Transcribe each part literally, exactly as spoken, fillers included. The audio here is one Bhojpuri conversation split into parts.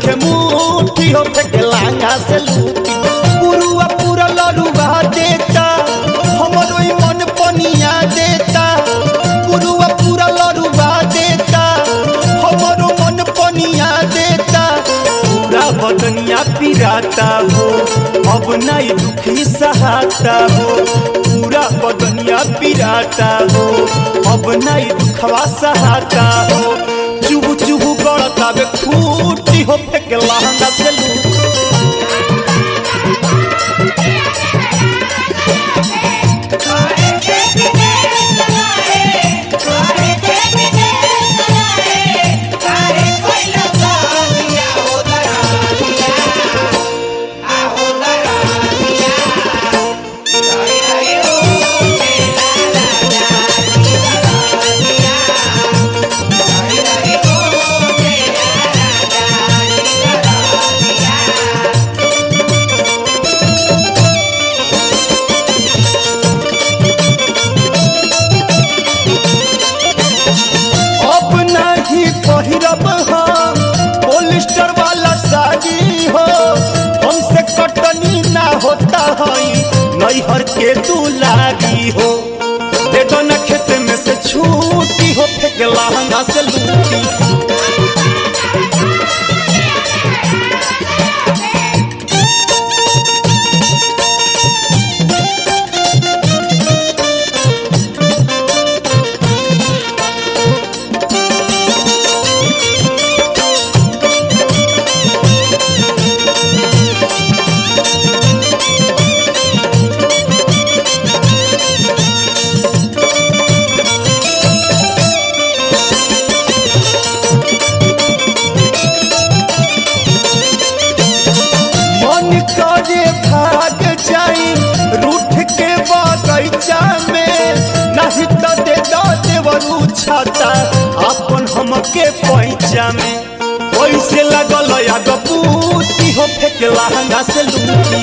नइखे मुट्ठी हो फेंके लांगा से लूटी पुरुआ पूरा लरुआ देता हमरो ई मन पनिया देता पुरुआ पूरा लरुआ देता हमरो मन पनिया देता पूरा बदनिया पिराता हो अब नहीं दुखी सहाता हो पूरा बदनिया पिराता हो अब नहीं दुखवा सहाता हो चुहु चुहु गड़ता बे खूटी हो फेंके लहंगा से लूटी पोलिस्टर वाला साड़ी हो हमसे कटनी ना होता है नैहर के दुलारी हो दे दो न खेत में से छूटी हो फेंक लहंगा से लूटी भाग जाई रूठ के बगीचा में नहीं तो दे दो देवरू छाता अपन हमके पैचा में वैसे लगल आग पूती हो फेंक लहंगा से लूटी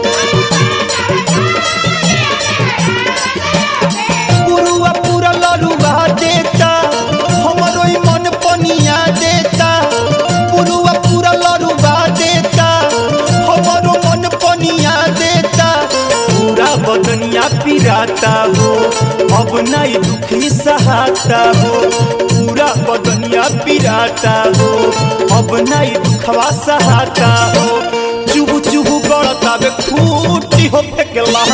पुरुआ पूरा लरुआ देता हमरो ई मन पनिया देता पुरुआ पूरा लरुआ देता हमरो मन पनिया देता पूरा बदनिया पिराता हो अब नहीं दुखी सहाता हो पूरा बदनिया पिराता हो अब नहीं दुखवा सहाता हो चुहु चुहु गड़ता बे खूटी हो फेंके लहंगा